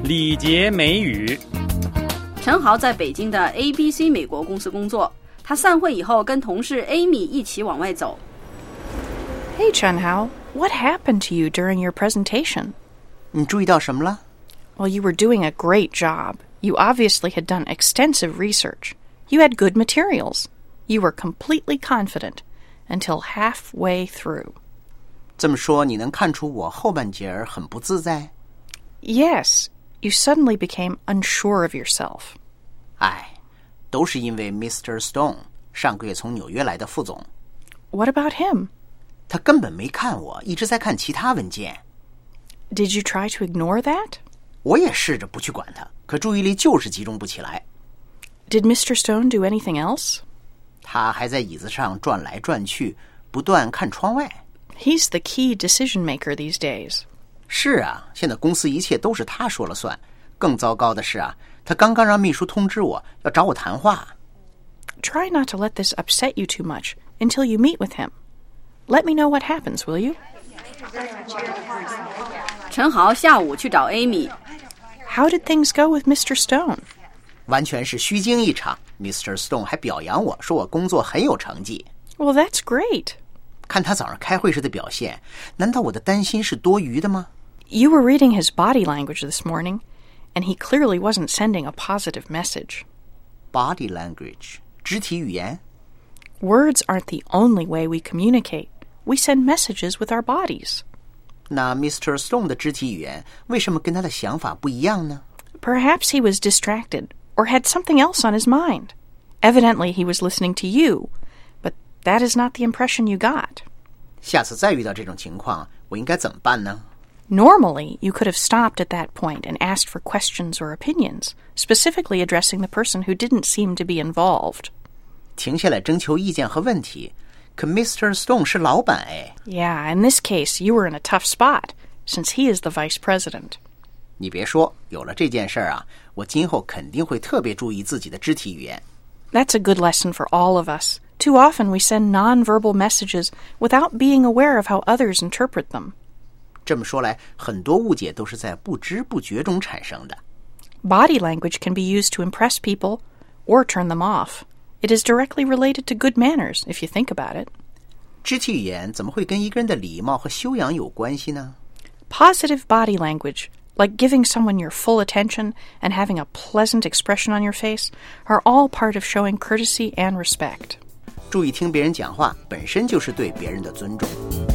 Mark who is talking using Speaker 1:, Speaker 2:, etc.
Speaker 1: 礼节美语。
Speaker 2: 陈豪在北京的 ABC 美国公司工作，他散会以后跟同事 Amy 一起往外走。
Speaker 3: Hey, Chunhao, what happened to you during your presentation?
Speaker 4: 你注意到什么了？
Speaker 3: Well, you were doing a great job. You obviously had done extensive research. You had good materials. You were completely confident until halfway through.
Speaker 4: 这么说，你能看出我后半截儿很不自在？
Speaker 3: Yes, you suddenly became unsure of yourself.
Speaker 4: 哎，都是因为 Mr. Stone 上个月从纽约来的副总。
Speaker 3: What about him?
Speaker 4: 他根本没看我，一直在看其他文件。
Speaker 3: Did you try to ignore that?
Speaker 4: 我也试着不去管他，可注意力就是集中不起来。
Speaker 3: Did Mr. Stone do anything else?
Speaker 4: 他还在椅子上转来转去，不断看窗外。
Speaker 3: He's the key decision maker these days.
Speaker 4: 是啊，现在公司一切都是他说了算。更糟糕的是啊，他刚刚让秘书通知我要找我谈话。
Speaker 3: Try not to let this upset you too much until you meet with him. Let me know what happens, will you?
Speaker 2: 陈豪下午去找 Amy。
Speaker 3: How did things go with Mr. Stone?
Speaker 4: 完全是虚惊一场。 Mr. Stone 还表扬我，说我工作很有成绩。
Speaker 3: Well, that's great.
Speaker 4: 看他早上开会时的表现，难道我的担心是多余的吗？
Speaker 3: You were reading his body language this morning, and he clearly wasn't sending a positive message.
Speaker 4: Body language, 肢体语言。
Speaker 3: Words aren't the only way we communicate. We send messages with our bodies.
Speaker 4: 那 Mr. Stone 的肢体语言为什么跟他的想法不一样呢？
Speaker 3: Perhaps he was distracted or had something else on his mind. Evidently, he was listening to you, but that is not the impression you got.
Speaker 4: 下次再遇到这种情况，我应该怎么办呢？
Speaker 3: Normally, you could have stopped at that point and asked for questions or opinions, specifically addressing the person who didn't seem to be involved.
Speaker 4: 停下来征求意见和问题。可 Mr. Stone 是老板哎。
Speaker 3: Yeah, in this case, you were in a tough spot, since he is the vice president.
Speaker 4: 你别说，有了这件事儿啊，我今后肯定会特别注意自己的肢体语言。
Speaker 3: That's a good lesson for all of us. Too often we send nonverbal messages without being aware of how others interpret them.
Speaker 4: 这么说来，很多误解都是在不知不觉中产生的。
Speaker 3: Body language can be used to impress people or turn them off. It is directly related to good manners, if you think about it.
Speaker 4: 肢体语言怎么会跟一个人的礼貌和修养有关系呢？
Speaker 3: Positive body language, like giving someone your full attention and having a pleasant expression on your face, are all part of showing courtesy and respect.
Speaker 4: 注意听别人讲话，本身就是对别人的尊重。